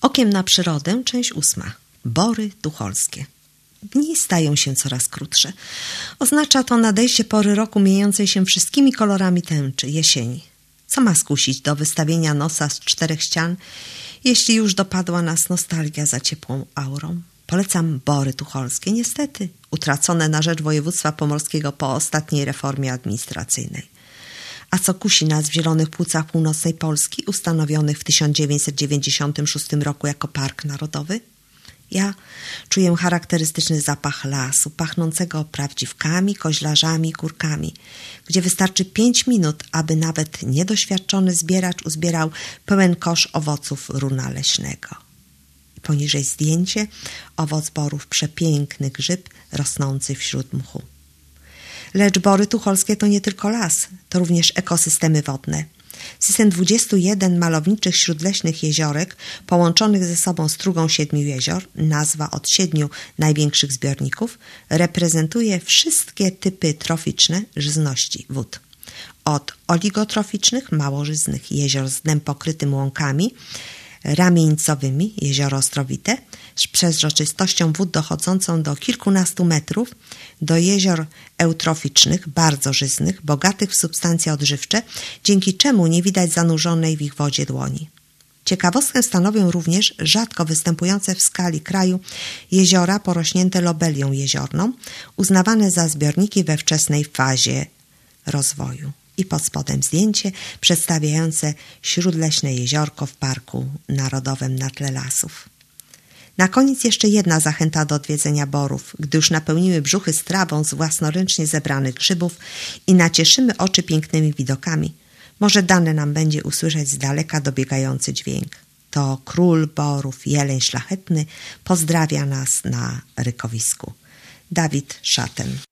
Okiem na przyrodę, część 8. Bory tucholskie. Dni stają się coraz krótsze. Oznacza to nadejście pory roku mijającej się wszystkimi kolorami tęczy, jesieni. Co ma skusić do wystawienia nosa z 4 ścian, jeśli już dopadła nas nostalgia za ciepłą aurą? Polecam Bory tucholskie, niestety utracone na rzecz województwa pomorskiego po ostatniej reformie administracyjnej. A co kusi nas w Zielonych Płucach Północnej Polski, ustanowionych w 1996 roku jako Park Narodowy? Ja czuję charakterystyczny zapach lasu, pachnącego prawdziwkami, koźlarzami i kurkami, gdzie wystarczy 5 minut, aby nawet niedoświadczony zbieracz uzbierał pełen kosz owoców runa leśnego. Poniżej zdjęcie, owoc borów, przepiękny grzyb rosnący wśród mchu. Lecz Bory tucholskie to nie tylko las, to również ekosystemy wodne. System 21 malowniczych śródleśnych jeziorek połączonych ze sobą strugą 7 jezior, nazwa od 7 największych zbiorników, reprezentuje wszystkie typy troficzne żyzności wód. Od oligotroficznych, małożyznych jezior z dnem pokrytym łąkami, ramieńcowymi, jezioro Ostrowite, z przezroczystością wód dochodzącą do kilkunastu metrów, do jezior eutroficznych, bardzo żyznych, bogatych w substancje odżywcze, dzięki czemu nie widać zanurzonej w ich wodzie dłoni. Ciekawostkę stanowią również rzadko występujące w skali kraju jeziora porośnięte lobelią jeziorną, uznawane za zbiorniki we wczesnej fazie rozwoju. I pod spodem zdjęcie przedstawiające śródleśne jeziorko w Parku Narodowym na tle lasów. Na koniec jeszcze jedna zachęta do odwiedzenia borów, gdy już napełniły brzuchy strawą z własnoręcznie zebranych grzybów i nacieszymy oczy pięknymi widokami. Może dane nam będzie usłyszeć z daleka dobiegający dźwięk. To król borów, jeleń szlachetny, pozdrawia nas na rykowisku. Dawid Szaten.